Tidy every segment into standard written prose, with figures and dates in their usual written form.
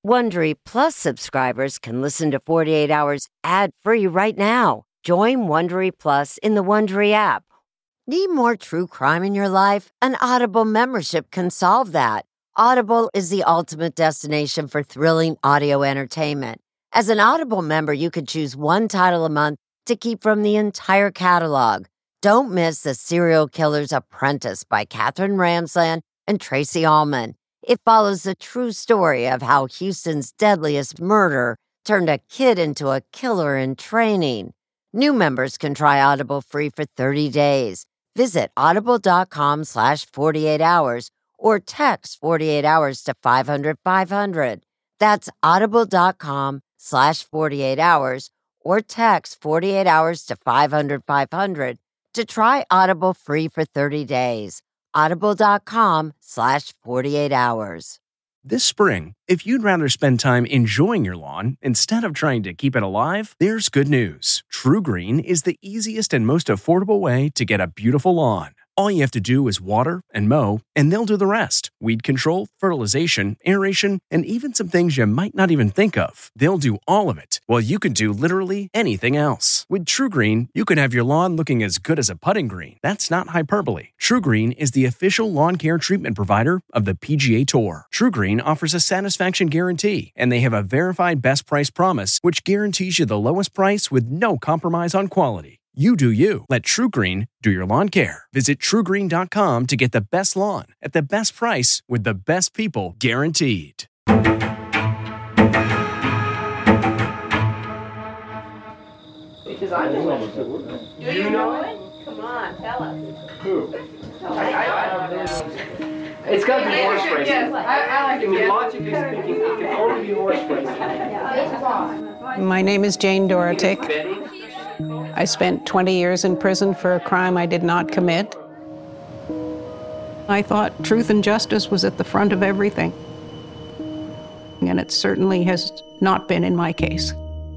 Wondery Plus subscribers can listen to 48 Hours ad-free right now. Join Wondery Plus in the Wondery app. Need more true crime in your life? An Audible membership can solve that. Audible is the ultimate destination for thrilling audio entertainment. As an Audible member, you can choose one title a month to keep from the entire catalog. Don't miss The Serial Killer's Apprentice by Katherine Ramsland and Tracy Ullman. It follows the true story of how Houston's deadliest murder turned a kid into a killer in training. New members can try Audible free for 30 days. Visit audible.com/48 hours or text 48 hours to 500-500. That's audible.com/48 hours or text 48 hours to 500-500 to try Audible free for 30 days. Audible.com/48 hours. This spring, if you'd rather spend time enjoying your lawn instead of trying to keep it alive, there's good news. True Green is the easiest and most affordable way to get a beautiful lawn. All you have to do is water and mow, and they'll do the rest. Weed control, fertilization, aeration, and even some things you might not even think of. They'll do all of it, while you can do literally anything else. With True Green, you can have your lawn looking as good as a putting green. That's not hyperbole. True Green is the official lawn care treatment provider of the PGA Tour. True Green offers a satisfaction guarantee, and they have a verified best price promise, which guarantees you the lowest price with no compromise on quality. You do you. Let True Green do your lawn care. Visit TrueGreen.com to get the best lawn at the best price with the best people guaranteed. Because I know it. Do you know it? Come on, tell us. Who? It's got to be horse racing. Yes, I like I mean, logically speaking, it can only be horse racing. My name is Jane Dorotek. I spent 20 years in prison for a crime I did not commit. I thought truth and justice was at the front of everything. And it certainly has not been in my case.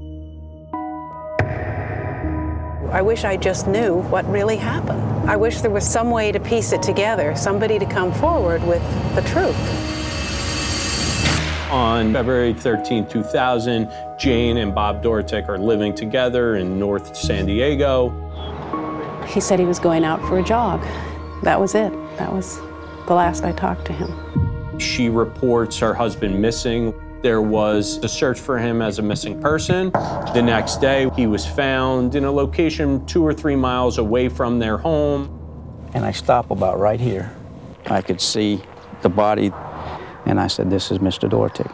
I wish I just knew what really happened. I wish there was some way to piece it together, somebody to come forward with the truth. On February 13, 2000, Jane and Bob Dorotek are living together in North San Diego. He said he was going out for a jog. That was it. That was the last I talked to him. She reports her husband missing. There was a search for him as a missing person. The next day, he was found in a location 2 or 3 miles away from their home. And I stopped about right here. I could see the body, and I said, "This is Mr. Dorotek."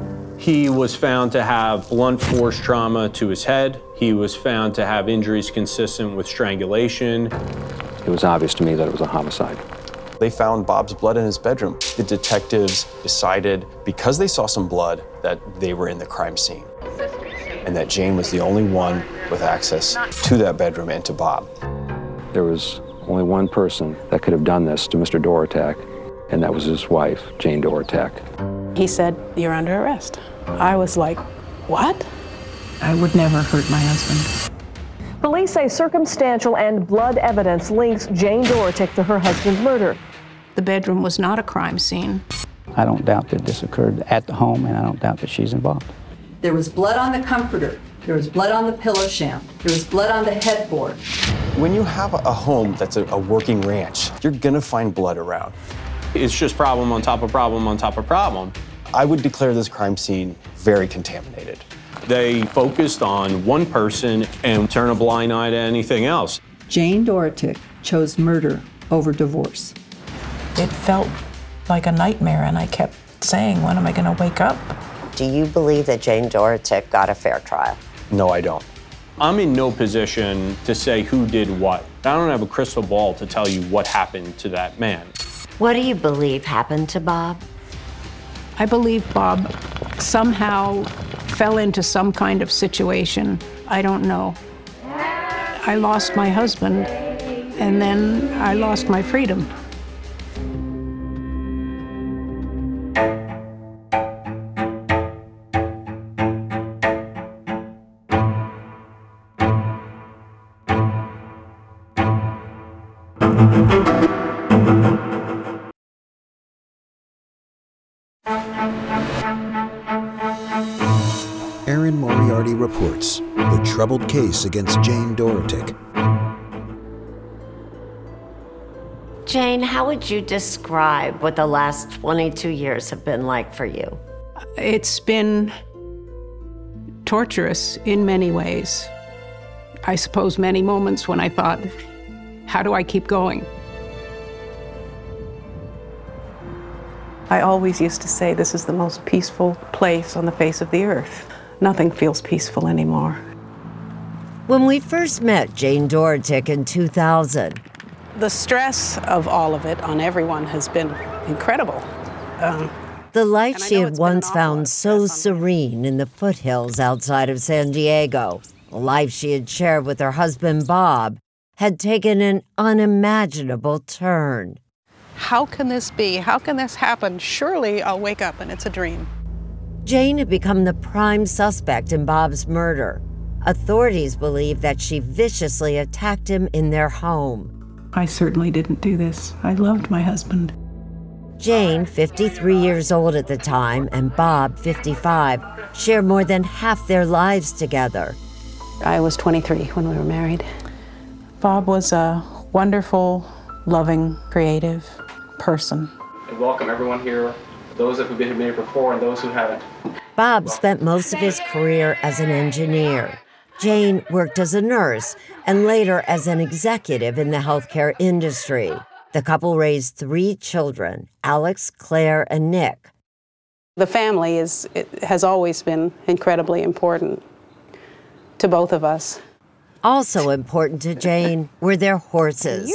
He was found to have blunt force trauma to his head. He was found to have injuries consistent with strangulation. It was obvious to me that it was a homicide. They found Bob's blood in his bedroom. The detectives decided, because they saw some blood, that they were in the crime scene and that Jane was the only one with access to that bedroom and to Bob. There was only one person that could have done this to Mr. Dorotek, and that was his wife, Jane Dorotek. He said, "You're under arrest." I was like, what? I would never hurt my husband. Police say circumstantial and blood evidence links Jane Dorotek to her husband's murder. The bedroom was not a crime scene. I don't doubt that this occurred at the home, and I don't doubt that she's involved. There was blood on the comforter. There was blood on the pillow sham. There was blood on the headboard. When you have a home that's a working ranch, you're gonna find blood around. It's just problem on top of problem on top of problem. I would declare this crime scene very contaminated. They focused on one person and turned a blind eye to anything else. Jane Dorotek chose murder over divorce. It felt like a nightmare, and I kept saying, when am I going to wake up? Do you believe that Jane Dorotek got a fair trial? No, I don't. I'm in no position to say who did what. I don't have a crystal ball to tell you what happened to that man. What do you believe happened to Bob? I believe Bob somehow fell into some kind of situation. I don't know. I lost my husband, and then I lost my freedom. Hannity reports the troubled case against Jane Dorotek. Jane, how would you describe what the last 22 years have been like for you? It's been torturous in many ways. I suppose many moments when I thought, how do I keep going? I always used to say this is the most peaceful place on the face of the earth. Nothing feels peaceful anymore. When we first met Jane Dorotek in 2000, the stress of all of it on everyone has been incredible. The life she had once found so serene in the foothills outside of San Diego, a life she had shared with her husband Bob, had taken an unimaginable turn. How can this be? How can this happen? Surely I'll wake up and it's a dream. Jane had become the prime suspect in Bob's murder. Authorities believe that she viciously attacked him in their home. I certainly didn't do this. I loved my husband. Jane, 53 years old at the time, and Bob, 55, shared more than half their lives together. I was 23 when we were married. Bob was a wonderful, loving, creative person. And welcome everyone here, those who've been here before and those who haven't. Bob spent most of his career as an engineer. Jane worked as a nurse and later as an executive in the healthcare industry. The couple raised 3 children, Alex, Claire, and Nick. The family has always been incredibly important to both of us. Also important to Jane were their horses.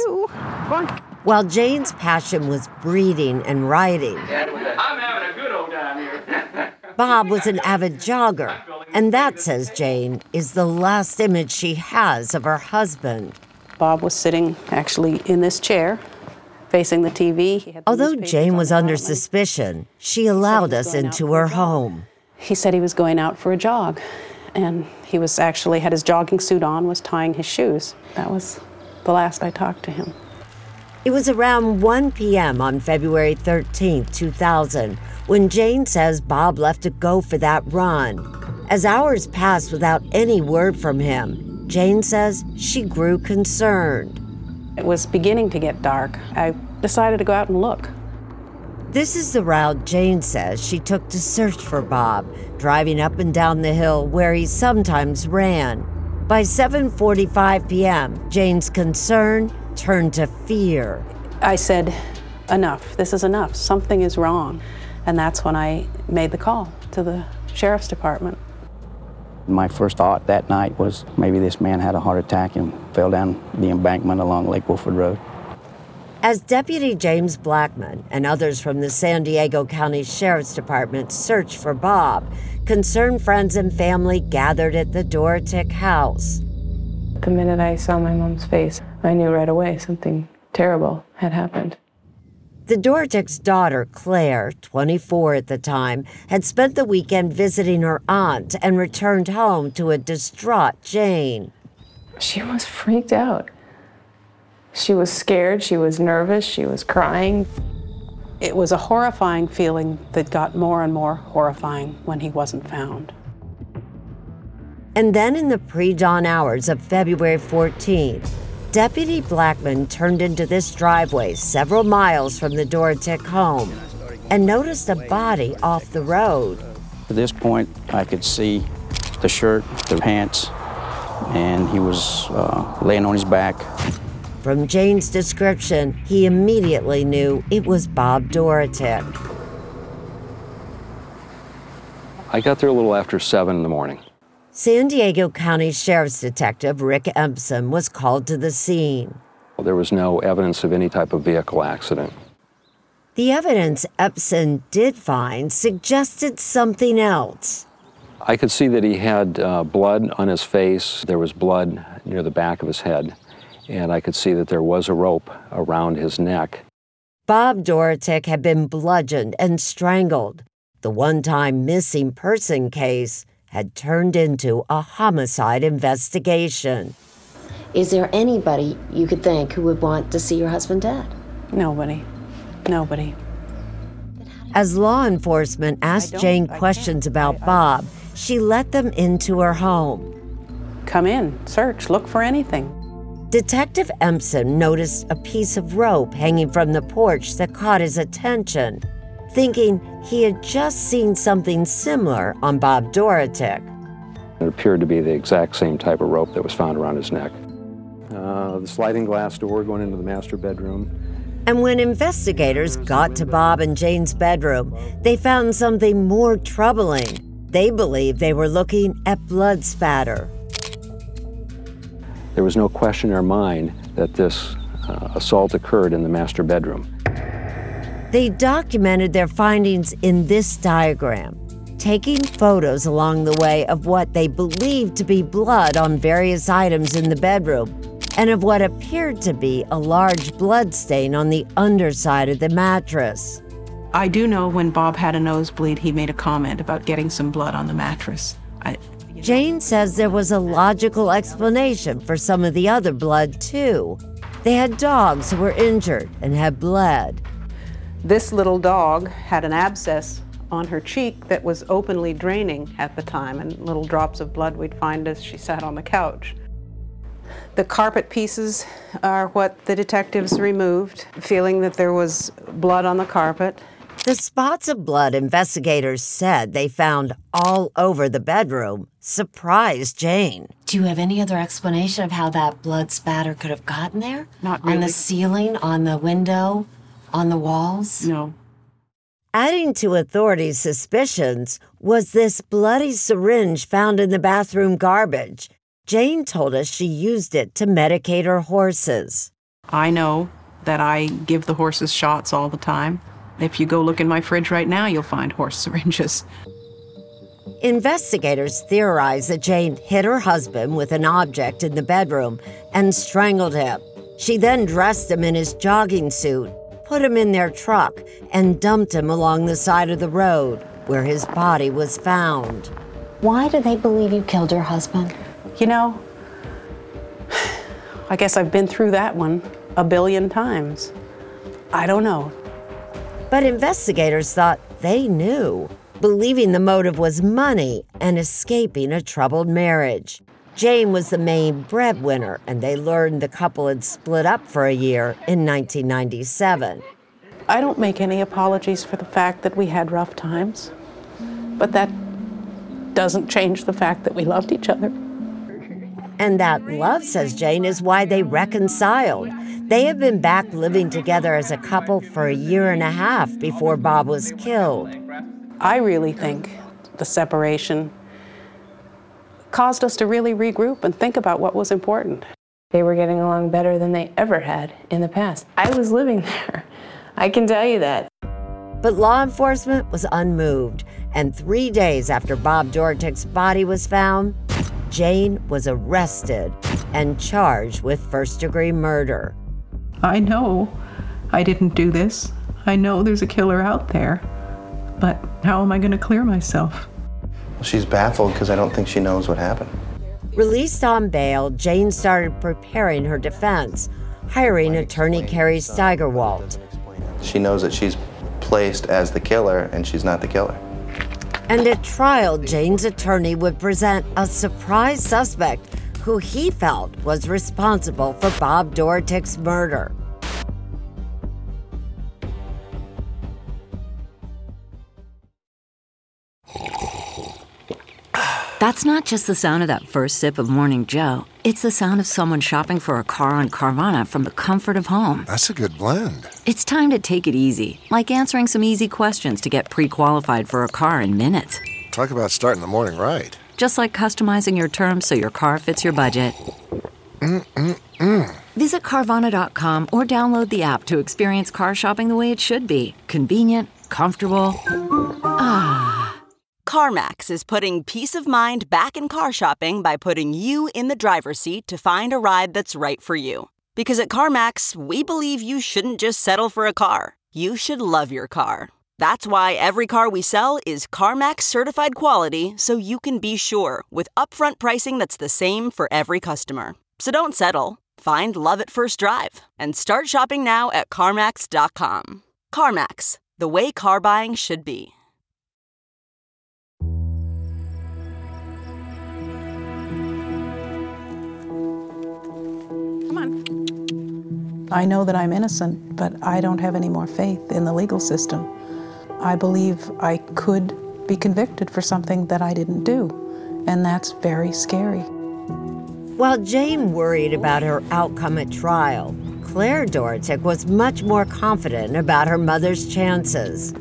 While Jane's passion was breeding and riding, I'm having a good old time here. Bob was an avid jogger, and that, says Jane, is the last image she has of her husband. Bob was sitting actually in this chair, facing the TV. Although Jane was under suspicion, she allowed us into her home. He said he was going out for a jog, and he was actually had his jogging suit on, was tying his shoes. That was the last I talked to him. It was around 1 p.m. on February 13, 2000, when Jane says Bob left to go for that run. As hours passed without any word from him, Jane says she grew concerned. It was beginning to get dark. I decided to go out and look. This is the route Jane says she took to search for Bob, driving up and down the hill where he sometimes ran. By 7:45 p.m., Jane's concern turned to fear. I said, enough. This is enough. Something is wrong. And that's when I made the call to the sheriff's department. My first thought that night was maybe this man had a heart attack and fell down the embankment along Lake Wolford Road. As Deputy James Blackman and others from the San Diego County Sheriff's Department searched for Bob, concerned friends and family gathered at the Dorotek house. The minute I saw my mom's face, I knew right away something terrible had happened. The Dorotek's daughter, Claire, 24 at the time, had spent the weekend visiting her aunt and returned home to a distraught Jane. She was freaked out. She was scared, she was nervous, she was crying. It was a horrifying feeling that got more and more horrifying when he wasn't found. And then in the pre-dawn hours of February 14th, Deputy Blackman turned into this driveway several miles from the Dorotek home and noticed a body off the road. At this point, I could see the shirt, the pants, and he was laying on his back. From Jane's description, he immediately knew it was Bob Dorotek. I got there a little after 7 in the morning. San Diego County Sheriff's Detective Rick Empson was called to the scene. There was no evidence of any type of vehicle accident. The evidence Empson did find suggested something else. I could see that he had blood on his face. There was blood near the back of his head, and I could see that there was a rope around his neck. Bob Dorotek had been bludgeoned and strangled. The one-time missing person case had turned into a homicide investigation. Is there anybody you could think who would want to see your husband dead? Nobody. Nobody. As law enforcement asked Jane questions about Bob, she let them into her home. Come in, search, look for anything. Detective Empson noticed a piece of rope hanging from the porch that caught his attention, thinking he had just seen something similar on Bob Dorotek. It appeared to be the exact same type of rope that was found around his neck. The sliding glass door going into the master bedroom. And when investigators got to Bob and Jane's bedroom, they found something more troubling. They believed they were looking at blood spatter. There was no question in our mind that this assault occurred in the master bedroom. They documented their findings in this diagram, taking photos along the way of what they believed to be blood on various items in the bedroom, and of what appeared to be a large blood stain on the underside of the mattress. I do know when Bob had a nosebleed, he made a comment about getting some blood on the mattress. Jane says there was a logical explanation for some of the other blood, too. They had dogs who were injured and had bled. This little dog had an abscess on her cheek that was openly draining at the time, and little drops of blood we'd find as she sat on the couch. The carpet pieces are what the detectives removed, feeling that there was blood on the carpet. The spots of blood investigators said they found all over the bedroom surprised Jane. Do you have any other explanation of how that blood spatter could have gotten there? Not really. On the ceiling, on the window, on the walls? No. Adding to authorities' suspicions was this bloody syringe found in the bathroom garbage. Jane told us she used it to medicate her horses. I know that I give the horses shots all the time. If you go look in my fridge right now, you'll find horse syringes. Investigators theorize that Jane hit her husband with an object in the bedroom and strangled him. She then dressed him in his jogging suit, put him in their truck, and dumped him along the side of the road where his body was found. Why do they believe you killed her husband? You know, I guess I've been through that one a billion times. I don't know. But investigators thought they knew, believing the motive was money and escaping a troubled marriage. Jane was the main breadwinner, and they learned the couple had split up for a year in 1997. I don't make any apologies for the fact that we had rough times, but that doesn't change the fact that we loved each other. And that love, says Jane, is why they reconciled. They have been back living together as a couple for a year and a half before Bob was killed. I really think the separation caused us to really regroup and think about what was important. They were getting along better than they ever had in the past. I was living there. I can tell you that. But law enforcement was unmoved, and 3 days after Bob Dorotek's body was found, Jane was arrested and charged with first-degree murder. I know I didn't do this. I know there's a killer out there. But how am I going to clear myself? She's baffled because I don't think she knows what happened. Released on bail, Jane started preparing her defense, hiring attorney Carrie Steigerwalt. She knows that she's placed as the killer, and she's not the killer. And at trial, Jane's attorney would present a surprise suspect who he felt was responsible for Bob Dorotek's murder. That's not just the sound of that first sip of Morning Joe. It's the sound of someone shopping for a car on Carvana from the comfort of home. That's a good blend. It's time to take it easy, like answering some easy questions to get pre-qualified for a car in minutes. Talk about starting the morning right. Just like customizing your terms so your car fits your budget. Visit Carvana.com or download the app to experience car shopping the way it should be. Convenient, comfortable. CarMax is putting peace of mind back in car shopping by putting you in the driver's seat to find a ride that's right for you. Because at CarMax, we believe you shouldn't just settle for a car. You should love your car. That's why every car we sell is CarMax certified quality, so you can be sure with upfront pricing that's the same for every customer. So don't settle. Find love at first drive and start shopping now at CarMax.com. CarMax, the way car buying should be. I know that I'm innocent, but I don't have any more faith in the legal system. I believe I could be convicted for something that I didn't do, and that's very scary. While Jane worried about her outcome at trial, Claire Dorotek was much more confident about her mother's chances.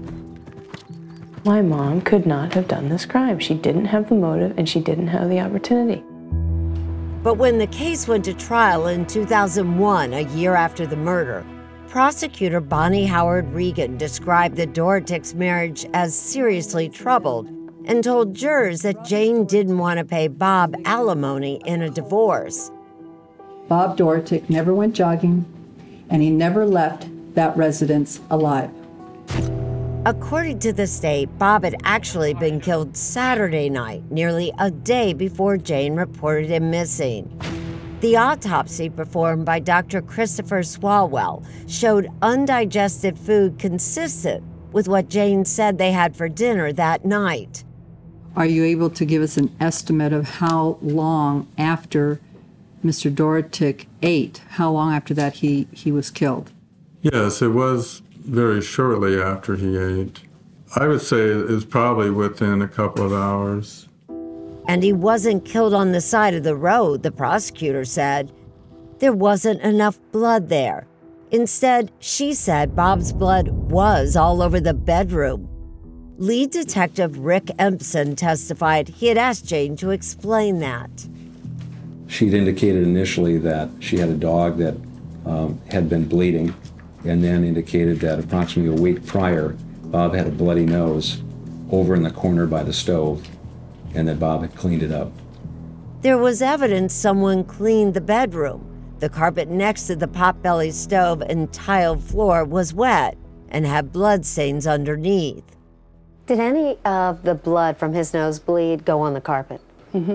My mom could not have done this crime. She didn't have the motive and she didn't have the opportunity. But when the case went to trial in 2001, a year after the murder, prosecutor Bonnie Howard Regan described the Dorotek's marriage as seriously troubled and told jurors that Jane didn't want to pay Bob alimony in a divorce. Bob Dorotek never went jogging, and he never left that residence alive. According to the state, Bob had actually been killed Saturday night, nearly a day before Jane reported him missing. The autopsy performed by Dr. Christopher Swalwell showed undigested food consistent with what Jane said they had for dinner that night. Are you able to give us an estimate of how long after Mr. Dorotek ate, how long after that he was killed? Yes, it was very shortly after he ate. I would say it's probably within a couple of hours. And he wasn't killed on the side of the road, the prosecutor said. There wasn't enough blood there. Instead, she said Bob's blood was all over the bedroom. Lead detective Rick Empson testified he had asked Jane to explain that. She'd indicated initially that she had a dog that had been bleeding, and then indicated that approximately a week prior, Bob had a bloody nose over in the corner by the stove, and that Bob had cleaned it up. There was evidence someone cleaned the bedroom. The carpet next to the potbelly stove and tiled floor was wet and had bloodstains underneath. Did any of the blood from his nosebleed go on the carpet? Mm-hmm.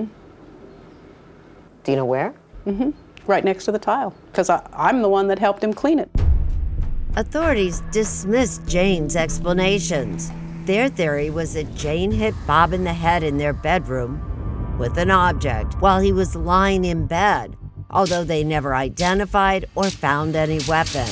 Do you know where? Mm-hmm. Right next to the tile, because I'm the one that helped him clean it. Authorities dismissed Jane's explanations. Their theory was that Jane hit Bob in the head in their bedroom with an object while he was lying in bed, although they never identified or found any weapon.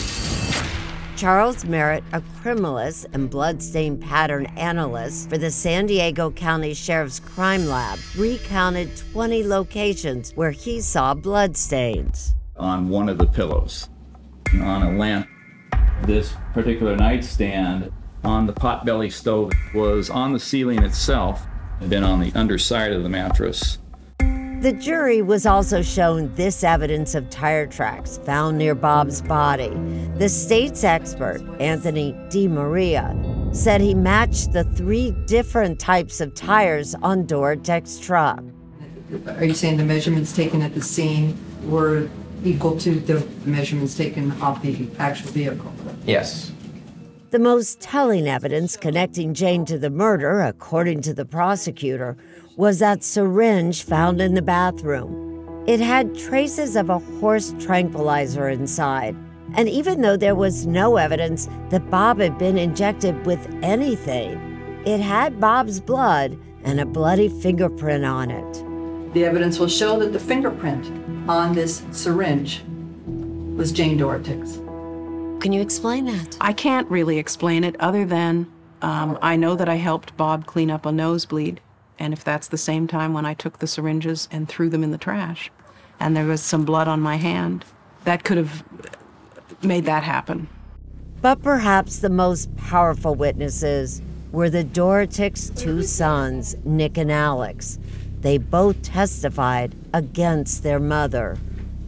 Charles Merritt, a criminalist and bloodstain pattern analyst for the San Diego County Sheriff's Crime Lab, recounted 20 locations where he saw bloodstains. On one of the pillows, on a lamp, this particular nightstand, on the potbelly stove, was on the ceiling itself, and then on the underside of the mattress. The jury was also shown this evidence of tire tracks found near Bob's body. The state's expert, Anthony DiMaria, said he matched the 3 different types of tires on Dorotek's truck. Are you saying the measurements taken at the scene were equal to the measurements taken off the actual vehicle? Yes. The most telling evidence connecting Jane to the murder, according to the prosecutor, was that syringe found in the bathroom. It had traces of a horse tranquilizer inside, and even though there was no evidence that Bob had been injected with anything, it had Bob's blood and a bloody fingerprint on it. The evidence will show that the fingerprint on this syringe was Jane Dorotek's. Can you explain that? I can't really explain it other than I know that I helped Bob clean up a nosebleed. And if that's the same time when I took the syringes and threw them in the trash, and there was some blood on my hand, that could have made that happen. But perhaps the most powerful witnesses were the Dorotek's 2 sons, Nick and Alex. They both testified against their mother.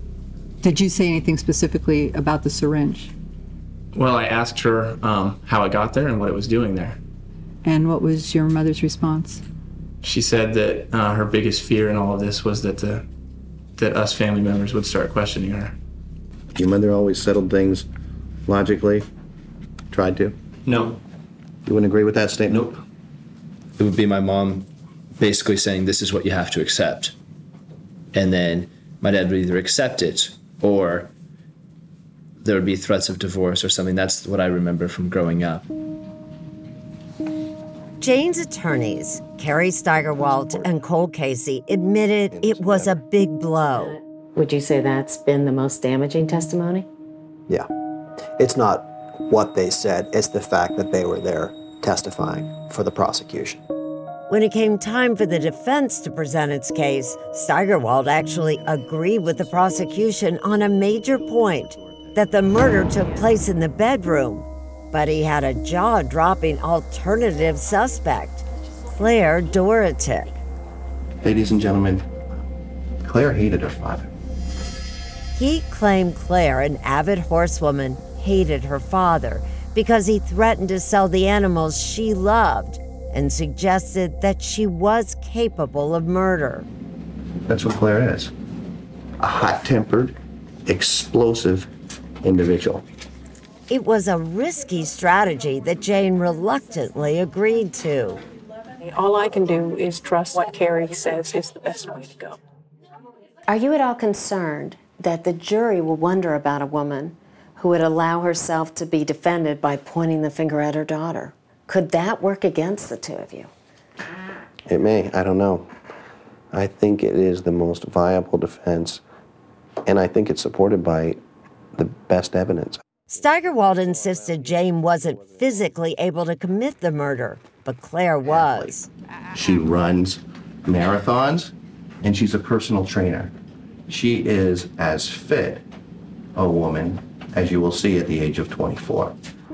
Did you say anything specifically about the syringe? Well, I asked her how it got there and what it was doing there. And what was your mother's response? She said that her biggest fear in all of this was that us family members would start questioning her. Your mother always settled things logically? Tried to? No. You wouldn't agree with that statement? Nope. It would be my mom basically saying, this is what you have to accept. And then my dad would either accept it or there would be threats of divorce or something. That's what I remember from growing up. Jane's attorneys, Carrie Steigerwalt and Cole Casey, admitted it was a big blow. Would you say that's been the most damaging testimony? Yeah. It's not what they said, it's the fact that they were there testifying for the prosecution. When it came time for the defense to present its case, Steigerwald actually agreed with the prosecution on a major point, that the murder took place in the bedroom. But he had a jaw-dropping alternative suspect, Claire Dorotek. Ladies and gentlemen, Claire hated her father. He claimed Claire, an avid horsewoman, hated her father because he threatened to sell the animals she loved and suggested that she was capable of murder. That's what Claire is. A hot-tempered, explosive individual. It was a risky strategy that Jane reluctantly agreed to. All I can do is trust what Carrie says is the best way to go. Are you at all concerned that the jury will wonder about a woman who would allow herself to be defended by pointing the finger at her daughter? Could that work against the two of you? It may, I don't know. I think it is the most viable defense, and I think it's supported by the best evidence. Steigerwald insisted Jane wasn't physically able to commit the murder, but Claire was. She runs marathons, and she's a personal trainer. She is as fit a woman as you will see at the age of 24.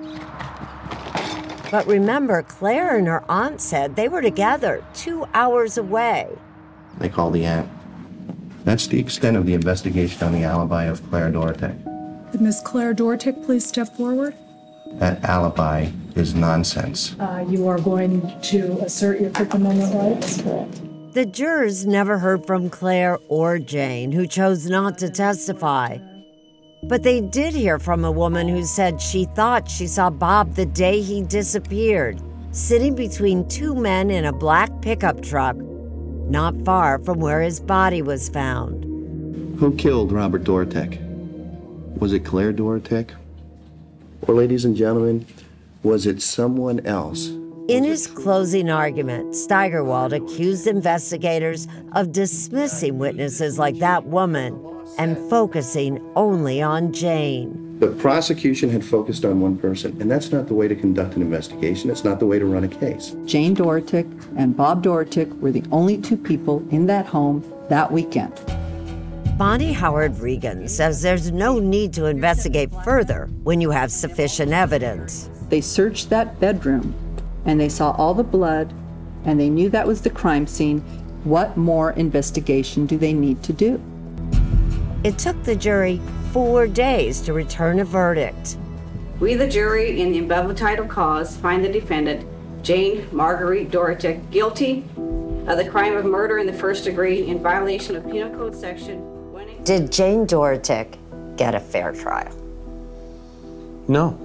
But remember, Claire and her aunt said they were together 2 hours away. They call the aunt. That's the extent of the investigation on the alibi of Claire Dorotek. Would Miss Claire Dorotek please step forward? That alibi is nonsense. You are going to assert your Fifth Amendment rights? Correct. The jurors never heard from Claire or Jane, who chose not to testify. But they did hear from a woman who said she thought she saw Bob the day he disappeared, sitting between two men in a black pickup truck, not far from where his body was found. Who killed Robert Dorotek? Was it Claire Dorotek? Or, ladies and gentlemen, was it someone else? In his closing argument, Steigerwald accused investigators of dismissing witnesses like that woman and focusing only on Jane. The prosecution had focused on one person, and that's not the way to conduct an investigation. It's not the way to run a case. Jane Dorotek and Bob Dorotek were the only two people in that home that weekend. Bonnie Howard Regan says there's no need to investigate further when you have sufficient evidence. They searched that bedroom, and they saw all the blood, and they knew that was the crime scene. What more investigation do they need to do? It took the jury 4 days to return a verdict. We, the jury, in the above titled cause, find the defendant, Jane Marguerite Dorotek, guilty of the crime of murder in the first degree in violation of Penal Code Section. Did Jane Dorotek get a fair trial? No.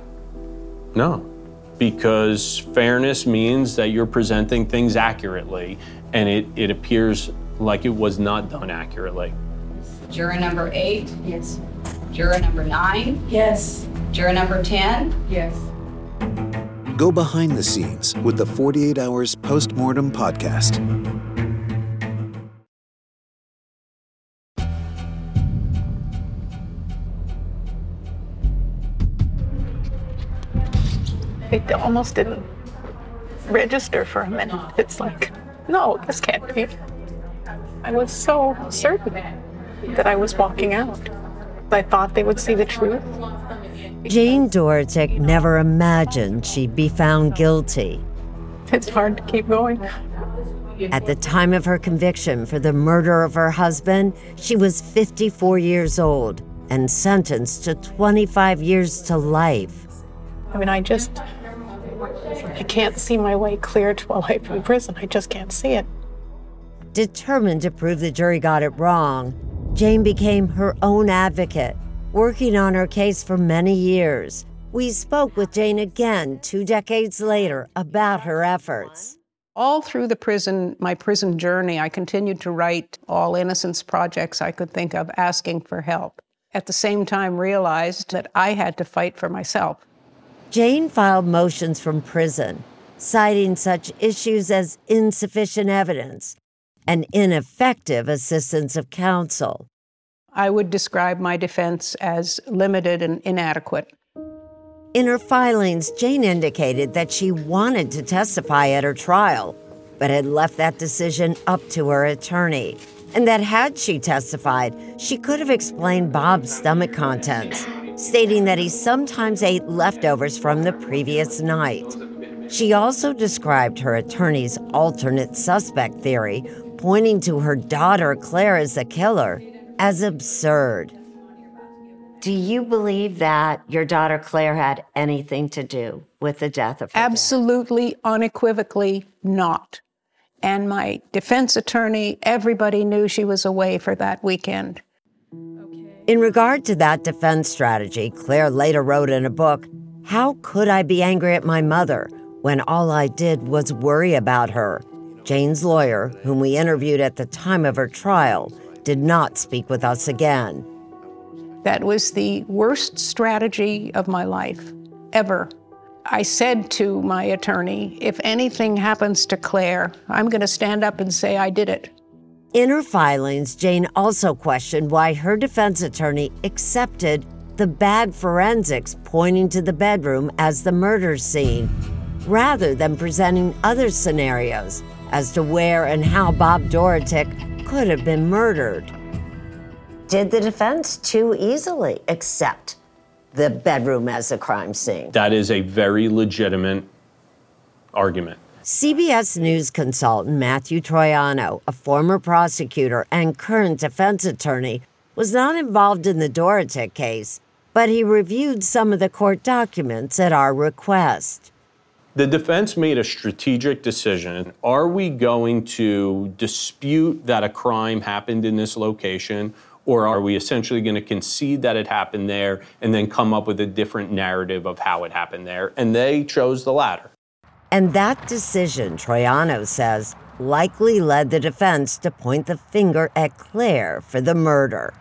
Because fairness means that you're presenting things accurately, and it appears like it was not done accurately. Juror number 8? Yes. Juror number 9? Yes. Juror number 10? Yes. Go behind the scenes with the 48 Hours Postmortem Podcast. It almost didn't register for a minute. It's like, no, this can't be. I was so certain that I was walking out. I thought they would see the truth. Jane Dorotek never imagined she'd be found guilty. It's hard to keep going. At the time of her conviction for the murder of her husband, she was 54 years old and sentenced to 25 years to life. I mean, I can't see my way clear to a life in prison. I just can't see it. Determined to prove the jury got it wrong, Jane became her own advocate, working on her case for many years. We spoke with Jane again 2 decades later about her efforts. All through my prison journey, I continued to write all innocence projects I could think of, asking for help. At the same time, realized that I had to fight for myself. Jane filed motions from prison, citing such issues as insufficient evidence and ineffective assistance of counsel. I would describe my defense as limited and inadequate. In her filings, Jane indicated that she wanted to testify at her trial, but had left that decision up to her attorney, and that had she testified, she could have explained Bob's stomach contents, stating that he sometimes ate leftovers from the previous night. She also described her attorney's alternate suspect theory, pointing to her daughter Claire as the killer, as absurd. Do you believe that your daughter Claire had anything to do with the death of her Absolutely, unequivocally not. And my defense attorney, everybody knew she was away for that weekend. In regard to that defense strategy, Claire later wrote in a book, "How could I be angry at my mother when all I did was worry about her?" Jane's lawyer, whom we interviewed at the time of her trial, did not speak with us again. That was the worst strategy of my life, ever. I said to my attorney, if anything happens to Claire, I'm going to stand up and say I did it. In her filings, Jane also questioned why her defense attorney accepted the bad forensics pointing to the bedroom as the murder scene, rather than presenting other scenarios as to where and how Bob Dorotic could have been murdered. Did the defense too easily accept the bedroom as a crime scene? That is a very legitimate argument. CBS News consultant Matthew Troiano, a former prosecutor and current defense attorney, was not involved in the Dorotic case, but he reviewed some of the court documents at our request. The defense made a strategic decision. Are we going to dispute that a crime happened in this location, or are we essentially going to concede that it happened there and then come up with a different narrative of how it happened there? And they chose the latter. And that decision, Troiano says, likely led the defense to point the finger at Claire for the murder.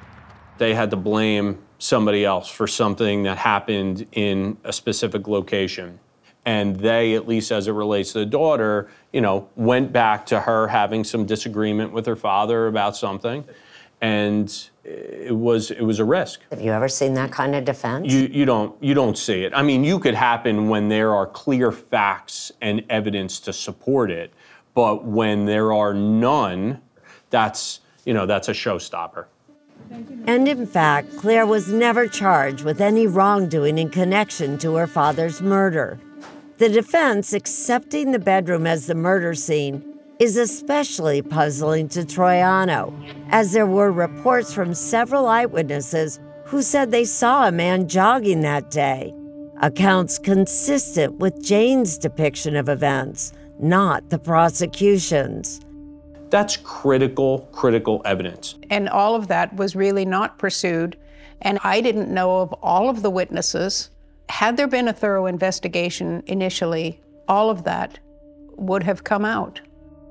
They had to blame somebody else for something that happened in a specific location. And they, at least as it relates to the daughter, went back to her having some disagreement with her father about something. And it was a risk. Have you ever seen that kind of defense? You don't see it. I mean, you could happen when there are clear facts and evidence to support it, but when there are none, that's a showstopper. And in fact, Claire was never charged with any wrongdoing in connection to her father's murder. The defense accepting the bedroom as the murder scene is especially puzzling to Troiano, as there were reports from several eyewitnesses who said they saw a man jogging that day, accounts consistent with Jane's depiction of events, not the prosecution's. That's critical evidence. And all of that was really not pursued, and I didn't know of all of the witnesses. Had there been a thorough investigation initially, all of that would have come out.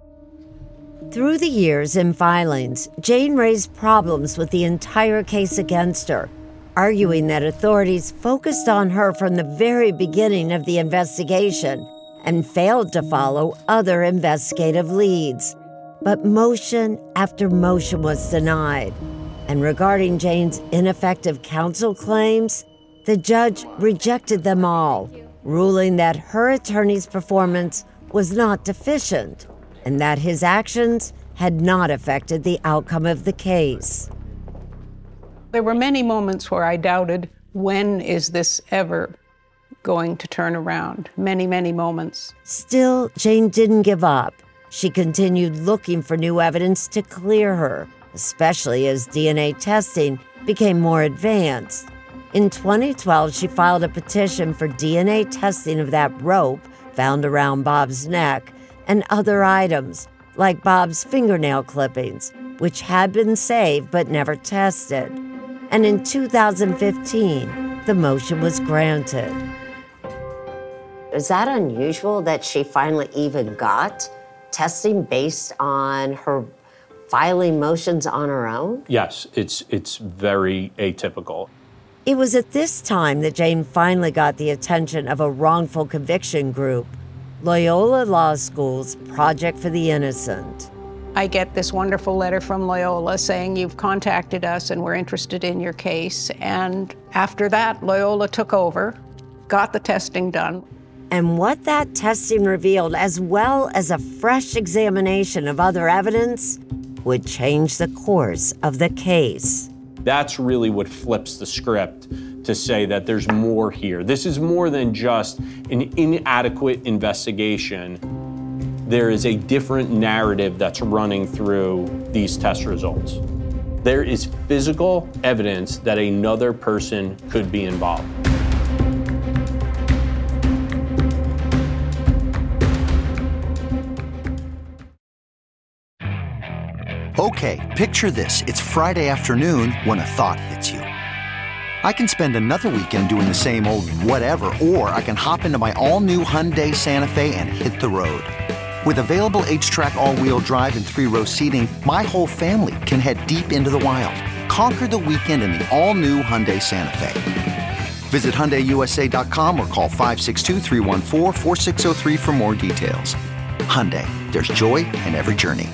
Through the years in filings, Jane raised problems with the entire case against her, arguing that authorities focused on her from the very beginning of the investigation and failed to follow other investigative leads. But motion after motion was denied. And regarding Jane's ineffective counsel claims, the judge rejected them all, ruling that her attorney's performance was not deficient and that his actions had not affected the outcome of the case. There were many moments where I doubted, when is this ever going to turn around? Many moments. Still, Jane didn't give up. She continued looking for new evidence to clear her, especially as DNA testing became more advanced. In 2012, she filed a petition for DNA testing of that rope found around Bob's neck and other items, like Bob's fingernail clippings, which had been saved but never tested. And in 2015, the motion was granted. Is that unusual that she finally even got testing based on her filing motions on her own? Yes, it's very atypical. It was at this time that Jane finally got the attention of a wrongful conviction group, Loyola Law School's Project for the Innocent. I get this wonderful letter from Loyola saying, you've contacted us and we're interested in your case. And after that, Loyola took over, got the testing done. And what that testing revealed, as well as a fresh examination of other evidence, would change the course of the case. That's really what flips the script to say that there's more here. This is more than just an inadequate investigation. There is a different narrative that's running through these test results. There is physical evidence that another person could be involved. Okay, picture this. It's Friday afternoon when a thought hits you. I can spend another weekend doing the same old whatever, or I can hop into my all-new Hyundai Santa Fe and hit the road. With available H-Track all-wheel drive and 3-row seating, my whole family can head deep into the wild. Conquer the weekend in the all-new Hyundai Santa Fe. Visit HyundaiUSA.com or call 562-314-4603 for more details. Hyundai, there's joy in every journey.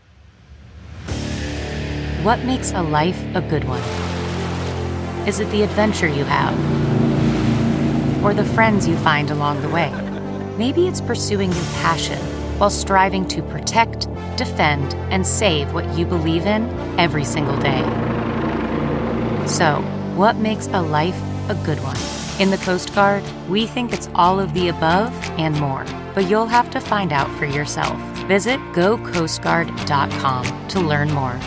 What makes a life a good one? Is it the adventure you have? Or the friends you find along the way? Maybe it's pursuing your passion while striving to protect, defend, and save what you believe in every single day. So, what makes a life a good one? In the Coast Guard, we think it's all of the above and more, but you'll have to find out for yourself. Visit GoCoastGuard.com to learn more.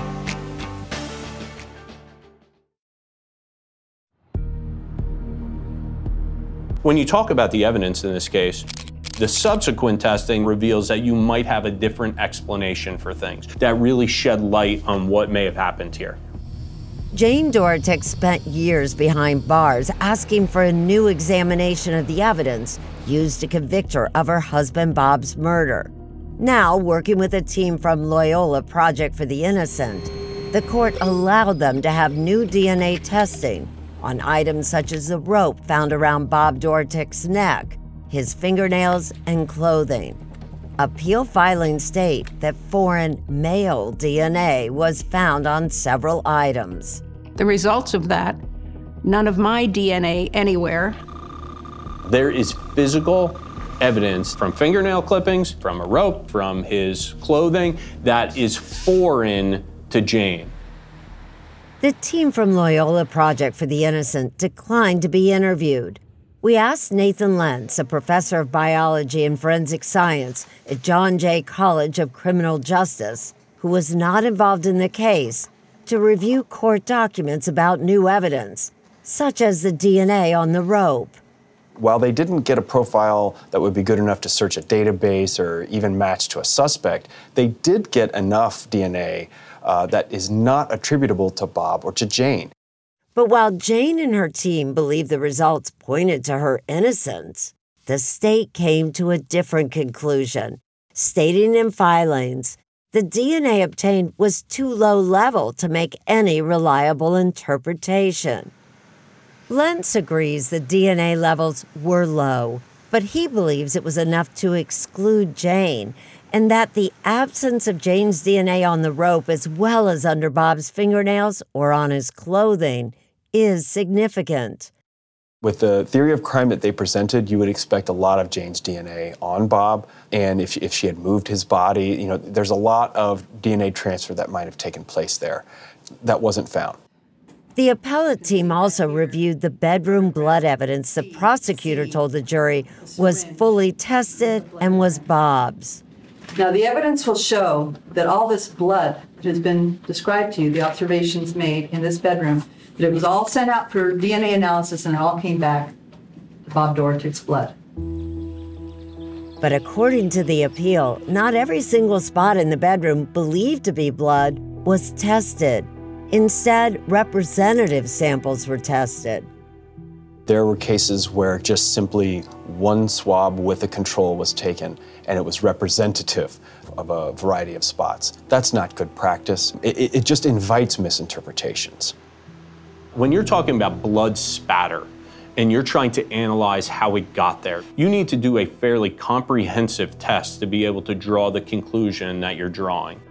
When you talk about the evidence in this case, the subsequent testing reveals that you might have a different explanation for things that really shed light on what may have happened here. Jane Dorotek spent years behind bars asking for a new examination of the evidence used to convict her of her husband Bob's murder. Now, working with a team from Loyola Project for the Innocent, the court allowed them to have new DNA testing on items such as the rope found around Bob Dorotek's neck, his fingernails, and clothing. Appeal filings state that foreign male DNA was found on several items. The results of that, none of my DNA anywhere. There is physical evidence from fingernail clippings, from a rope, from his clothing that is foreign to Jane. The team from Loyola Project for the Innocent declined to be interviewed. We asked Nathan Lentz, a professor of biology and forensic science at John Jay College of Criminal Justice, who was not involved in the case, to review court documents about new evidence, such as the DNA on the rope. While they didn't get a profile that would be good enough to search a database or even match to a suspect, they did get enough DNA that is not attributable to Bob or to Jane. But while Jane and her team believed the results pointed to her innocence, the state came to a different conclusion, stating in filings the DNA obtained was too low level to make any reliable interpretation. Lentz agrees the DNA levels were low, but he believes it was enough to exclude Jane, and that the absence of Jane's DNA on the rope as well as under Bob's fingernails or on his clothing is significant. With the theory of crime that they presented, you would expect a lot of Jane's DNA on Bob, and if she had moved his body, there's a lot of DNA transfer that might have taken place there. That wasn't found. The appellate team also reviewed the bedroom blood evidence the prosecutor told the jury was fully tested and was Bob's. Now, the evidence will show that all this blood that has been described to you, the observations made in this bedroom, that it was all sent out for DNA analysis and it all came back Bob Dorotek's blood. But according to the appeal, not every single spot in the bedroom believed to be blood was tested. Instead, representative samples were tested. There were cases where just simply one swab with a control was taken, and it was representative of a variety of spots. That's not good practice. It just invites misinterpretations. When you're talking about blood spatter and you're trying to analyze how it got there, you need to do a fairly comprehensive test to be able to draw the conclusion that you're drawing.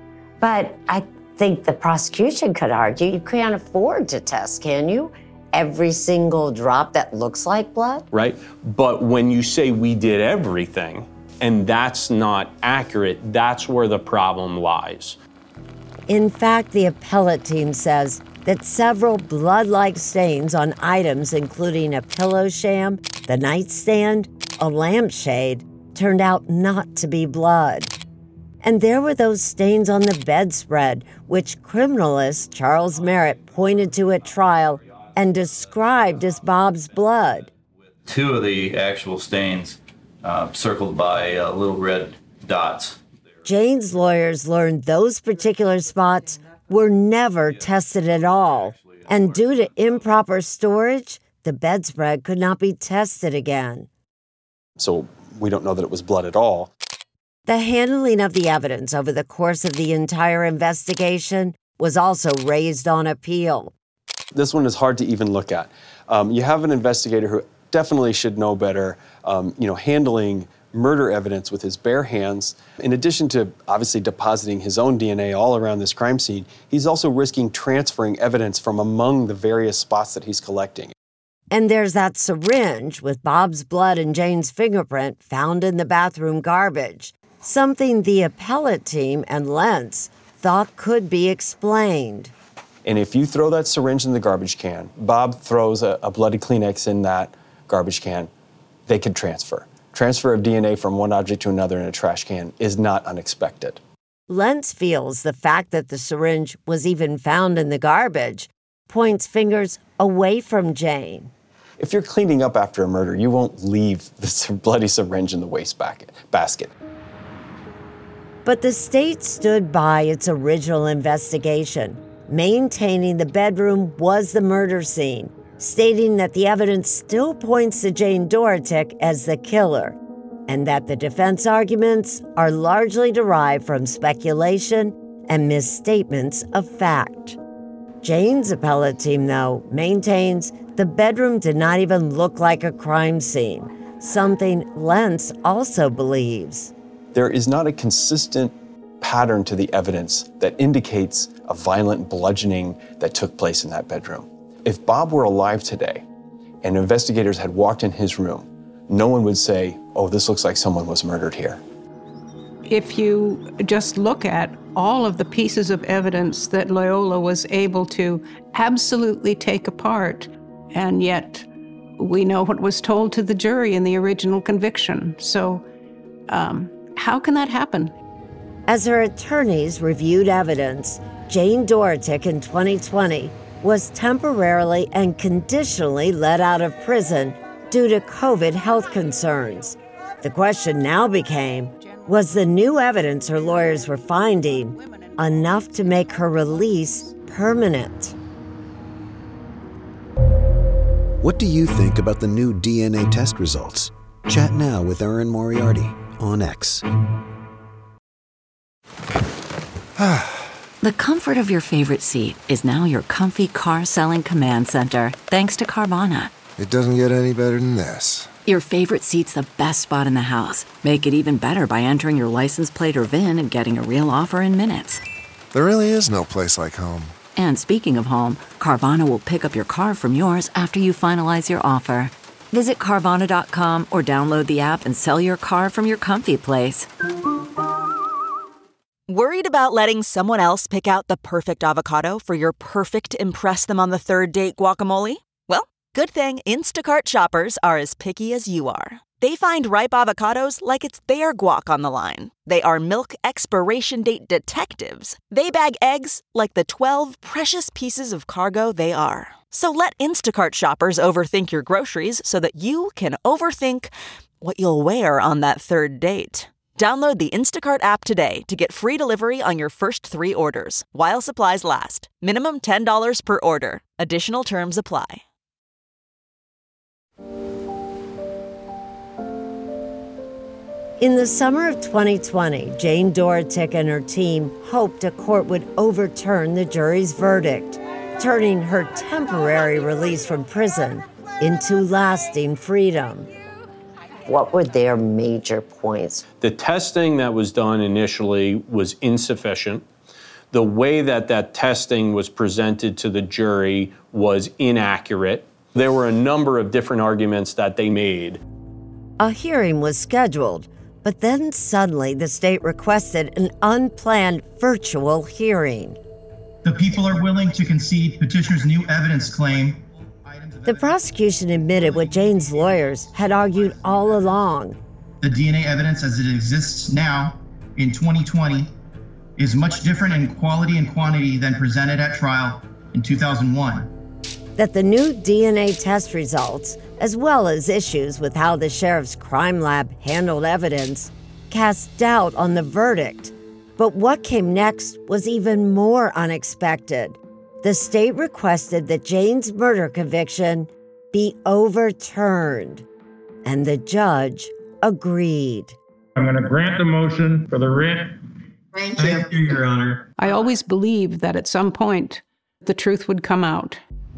But I think the prosecution could argue you can't afford to test, can you? Every single drop that looks like blood? Right? But when you say we did everything, and that's not accurate, that's where the problem lies. In fact, the appellate team says that several blood-like stains on items including a pillow sham, the nightstand, a lampshade, turned out not to be blood. And there were those stains on the bedspread, which criminalist Charles Merritt pointed to at trial and described as Bob's blood. 2 of the actual stains circled by little red dots. Jane's lawyers learned those particular spots were never tested at all, and due to improper storage, the bedspread could not be tested again. So we don't know that it was blood at all. The handling of the evidence over the course of the entire investigation was also raised on appeal. This one is hard to even look at. You have an investigator who definitely should know better, handling murder evidence with his bare hands. In addition to obviously depositing his own DNA all around this crime scene, he's also risking transferring evidence from among the various spots that he's collecting. And there's that syringe with Bob's blood and Jane's fingerprint found in the bathroom garbage, something the appellate team and Lentz thought could be explained. And if you throw that syringe in the garbage can, Bob throws a bloody Kleenex in that garbage can, they could transfer. Transfer of DNA from one object to another in a trash can is not unexpected. Lentz feels the fact that the syringe was even found in the garbage points fingers away from Jane. If you're cleaning up after a murder, you won't leave the bloody syringe in the waste basket. But the state stood by its original investigation, maintaining the bedroom was the murder scene, stating that the evidence still points to Jane Dorotek as the killer, and that the defense arguments are largely derived from speculation and misstatements of fact. Jane's appellate team, though, maintains the bedroom did not even look like a crime scene, something Lentz also believes. There is not a consistent pattern to the evidence that indicates a violent bludgeoning that took place in that bedroom. If Bob were alive today and investigators had walked in his room, no one would say, oh, this looks like someone was murdered here. If you just look at all of the pieces of evidence that Loyola was able to absolutely take apart, and yet we know what was told to the jury in the original conviction. So how can that happen? As her attorneys reviewed evidence, Jane Dorotek in 2020 was temporarily and conditionally let out of prison due to COVID health concerns. The question now became, was the new evidence her lawyers were finding enough to make her release permanent? What do you think about the new DNA test results? Chat now with Erin Moriarty on X. The comfort of your favorite seat is now your comfy car selling command center, thanks to Carvana. It doesn't get any better than this. Your favorite seat's the best spot in the house. Make it even better by entering your license plate or VIN and getting a real offer in minutes. There really is no place like home. And speaking of home, Carvana will pick up your car from yours after you finalize your offer. Visit Carvana.com or download the app and sell your car from your comfy place. Worried about letting someone else pick out the perfect avocado for your perfect impress them on the third date guacamole? Well, good thing Instacart shoppers are as picky as you are. They find ripe avocados like it's their guac on the line. They are milk expiration date detectives. They bag eggs like the 12 precious pieces of cargo they are. So let Instacart shoppers overthink your groceries so that you can overthink what you'll wear on that third date. Download the Instacart app today to get free delivery on your first 3 orders, while supplies last. Minimum $10 per order. Additional terms apply. In the summer of 2020, Jane Dorotek and her team hoped a court would overturn the jury's verdict, turning her temporary release from prison into lasting freedom. What were their major points? The testing that was done initially was insufficient. The way that testing was presented to the jury was inaccurate. There were a number of different arguments that they made. A hearing was scheduled, but then suddenly the state requested an unplanned virtual hearing. The people are willing to concede petitioner's new evidence claim. The prosecution admitted what Jane's lawyers had argued all along. The DNA evidence as it exists now in 2020 is much different in quality and quantity than presented at trial in 2001. That the new DNA test results, as well as issues with how the sheriff's crime lab handled evidence, cast doubt on the verdict. But what came next was even more unexpected. The state requested that Jane's murder conviction be overturned, and the judge agreed. I'm going to grant the motion for the writ. Thank you, Your Honor. I always believed that at some point the truth would come out.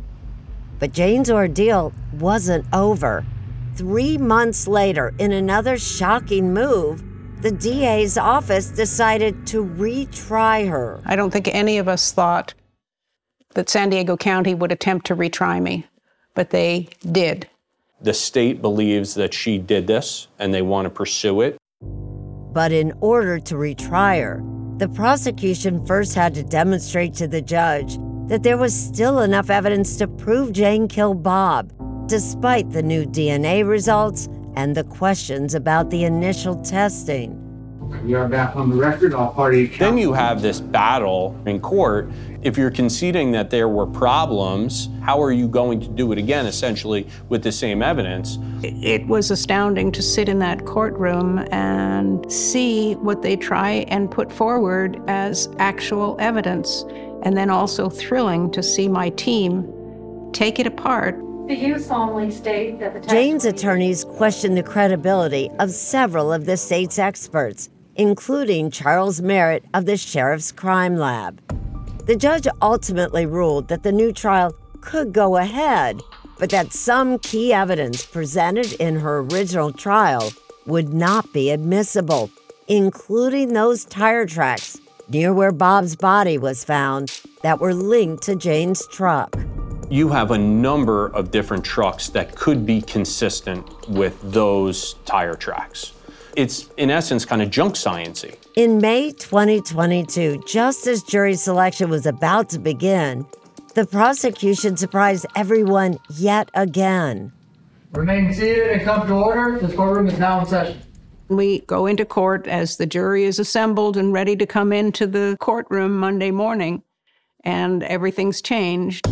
But Jane's ordeal wasn't over. 3 months later, in another shocking move, the DA's office decided to retry her. I don't think any of us thought that San Diego County would attempt to retry me, but they did. The state believes that she did this, and they want to pursue it. But in order to retry her, the prosecution first had to demonstrate to the judge that there was still enough evidence to prove Jane killed Bob, despite the new DNA results and the questions about the initial testing. We are back on the record. All parties. Then you have this battle in court. If you're conceding that there were problems, how are you going to do it again, essentially, with the same evidence? It was astounding to sit in that courtroom and see what they try and put forward as actual evidence, and then also thrilling to see my team take it apart. Do you solemnly state that the Jane's attorneys questioned the credibility of several of the state's experts, including Charles Merritt of the Sheriff's Crime Lab. The judge ultimately ruled that the new trial could go ahead, but that some key evidence presented in her original trial would not be admissible, including those tire tracks near where Bob's body was found that were linked to Jane's truck. You have a number of different trucks that could be consistent with those tire tracks. It's, in essence, kind of junk science-y. In May 2022, just as jury selection was about to begin, the prosecution surprised everyone yet again. Remain seated and come to order. This courtroom is now in session. We go into court as the jury is assembled and ready to come into the courtroom Monday morning, and everything's changed.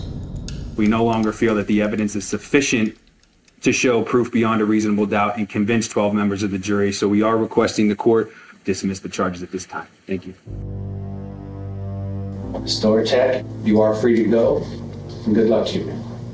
We no longer feel that the evidence is sufficient to show proof beyond a reasonable doubt and convince 12 members of the jury, so we are requesting the court dismiss the charges at this time. Thank you. Ms. Dorotek, you are free to go, and good luck to you.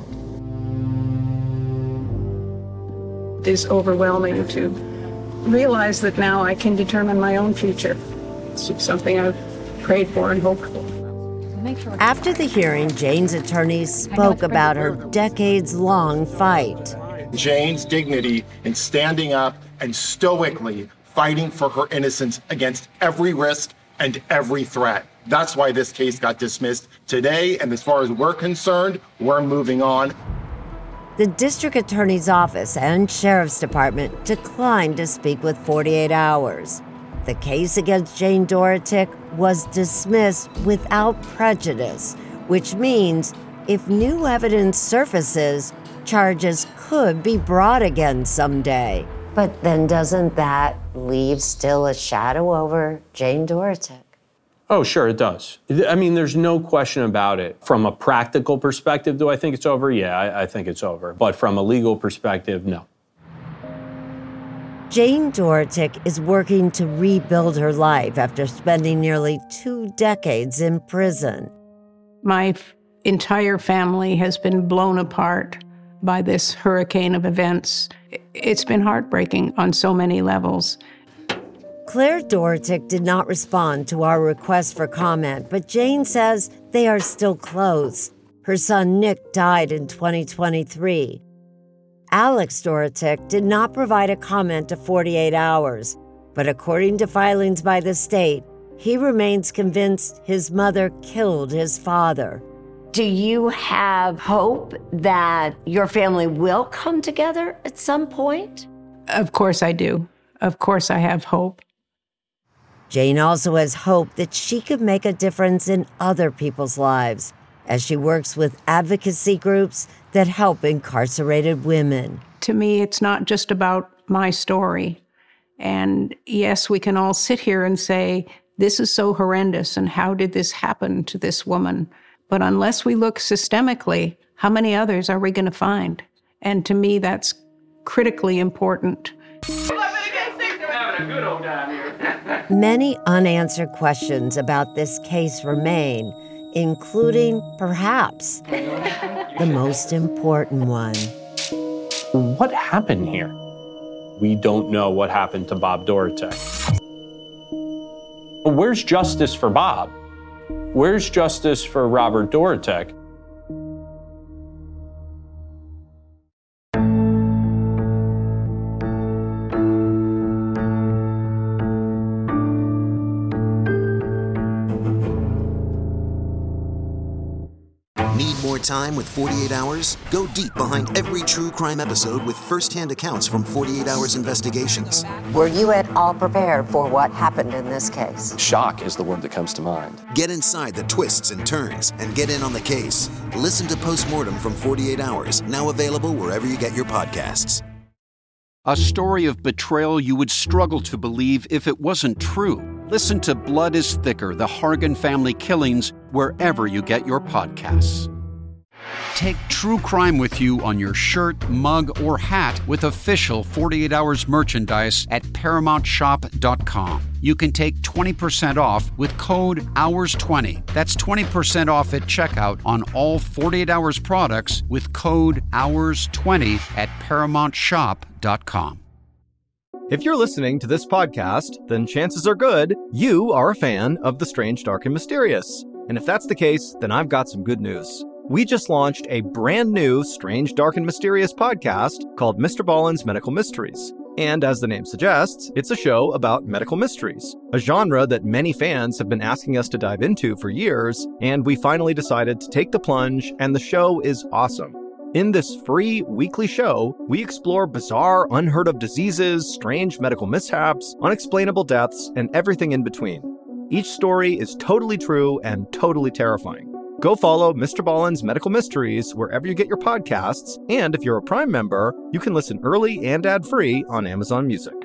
It is overwhelming to realize that now I can determine my own future. It's something I've prayed for and hoped for. After the hearing, Jane's attorneys spoke about her decades-long fight. Jane's dignity in standing up and stoically fighting for her innocence against every risk and every threat. That's why this case got dismissed today, and as far as we're concerned, we're moving on. The district attorney's office and sheriff's department declined to speak with 48 Hours. The case against Jane Dorotek was dismissed without prejudice, which means if new evidence surfaces, charges could be brought again someday. But then doesn't that leave still a shadow over Jane Dorotek? Oh, sure, it does. I mean, there's no question about it. From a practical perspective, do I think it's over? Yeah, I think it's over. But from a legal perspective, no. Jane Dorotek is working to rebuild her life after spending nearly 2 decades in prison. My entire family has been blown apart by this hurricane of events. It's been heartbreaking on so many levels. Claire Dorotek did not respond to our request for comment, but Jane says they are still close. Her son Nick died in 2023. Alex Dorotek did not provide a comment to 48 Hours, but according to filings by the state, he remains convinced his mother killed his father. Do you have hope that your family will come together at some point? Of course I do. Of course I have hope. Jane also has hope that she could make a difference in other people's lives as she works with advocacy groups that help incarcerated women. To me, it's not just about my story. And yes, we can all sit here and say, this is so horrendous, and how did this happen to this woman? But unless we look systemically, how many others are we going to find? And to me, that's critically important. Many unanswered questions about this case remain, including, perhaps, the most important one. What happened here? We don't know what happened to Bob Dorotech. Where's justice for Bob? Where's justice for Robert Dorotech? Need more time with 48 Hours? Go deep behind every true crime episode with first-hand accounts from 48 Hours Investigations. Were you at all prepared for what happened in this case? Shock is the word that comes to mind. Get inside the twists and turns and get in on the case. Listen to Postmortem from 48 Hours, now available wherever you get your podcasts. A story of betrayal you would struggle to believe if it wasn't true. Listen to Blood is Thicker, The Hargan Family Killings, wherever you get your podcasts. Take true crime with you on your shirt, mug, or hat with official 48 Hours merchandise at ParamountShop.com. You can take 20% off with code HOURS20. That's 20% off at checkout on all 48 Hours products with code HOURS20 at ParamountShop.com. If you're listening to this podcast, then chances are good you are a fan of The Strange, Dark, and Mysterious. And if that's the case, then I've got some good news. We just launched a brand new Strange, Dark, and Mysterious podcast called Mr. Ballen's Medical Mysteries. And as the name suggests, it's a show about medical mysteries, a genre that many fans have been asking us to dive into for years, and we finally decided to take the plunge, and the show is awesome. In this free weekly show, we explore bizarre, unheard-of diseases, strange medical mishaps, unexplainable deaths, and everything in between. Each story is totally true and totally terrifying. Go follow Mr. Ballen's Medical Mysteries wherever you get your podcasts, and if you're a Prime member, you can listen early and ad-free on Amazon Music.